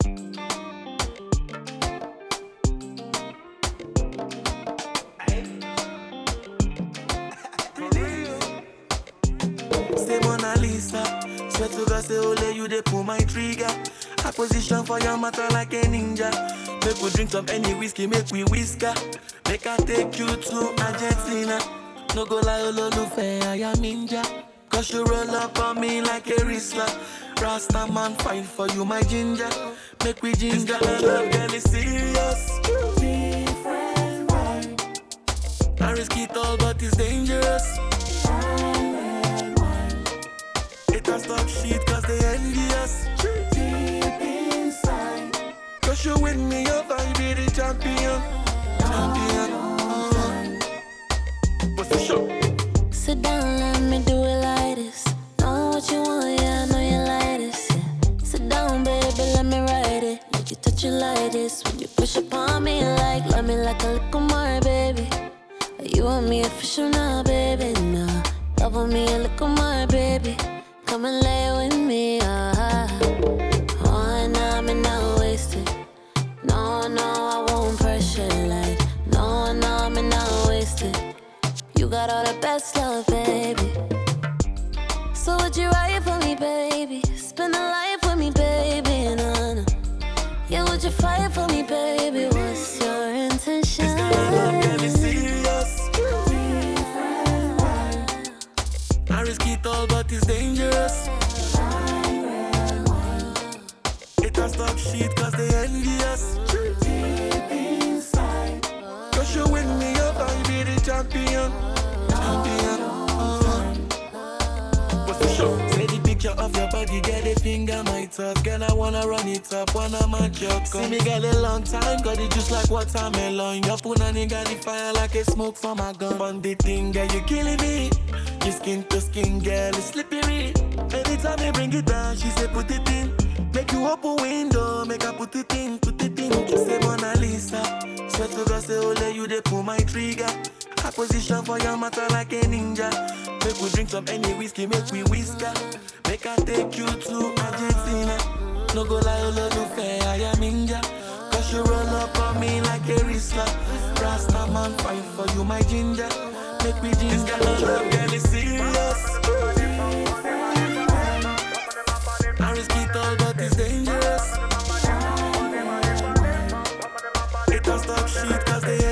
Say Mona Lisa, swear to God, say ole you dey pull my trigger. I position for your matter like a ninja. Make we drink some any whiskey, make we whisker. Make I take you to Argentina. No go lie, ololufe, I am ninja. Cause you roll up on me like a Rizla. Rasta man fight for you, my ginger. Make we ginger, love girl is serious. Different vibe. I risk it all, but it's dangerous. It a stop shit cause they envious. Deep inside, cause you win me over, you be the champion. Champion. What's the show? Sit down, let me do it like this. Know what you want, yeah, I know you like this, yeah. Sit down, baby, let me ride it. Make you touch it like this. When you push upon me like, love me like a little more, baby. You want me official now, baby, nah. Love on me a little more, baby. Come and lay with me, Oh, now I'm not wasted. No, I won't pressure like. No, I'm not wasted. You got all the best love, baby. So would you ride for me, baby? Spend a life with me, baby, nah. Yeah, would you fight for me, baby? What's your intention? This kind of love can be serious. I risk it all, but it's dangerous. It a stop shit cause they envious. Deep inside, cause you win me over, you be the champion. Champion. What's the show? Say the picture of your body, get a finger my touch. Girl, I wanna run it up, wanna match your cup. See me get a long time, got it just like watermelon. Your punani got the fire like a smoke from a gun. On the thing, girl, you killing me. Your skin to skin, girl, it's slippery. Anytime I bring it down, she say put it in. Make you open window, make her put it in, put it in. She say Mona Lisa, swear to God, say ole you dey pull my trigger. I position for your matter like a ninja. Make we drink some any whiskey, make we whisker. Make I take you to Argentina. No go lie, ololufe, I am ninja. Cause you roll up on me like a Rizla. Rasta man fight for you, my ginger. Make me ginger. This kind of love, girl, is serious. I risk it all, but it's dangerous. It don't stop shit cause they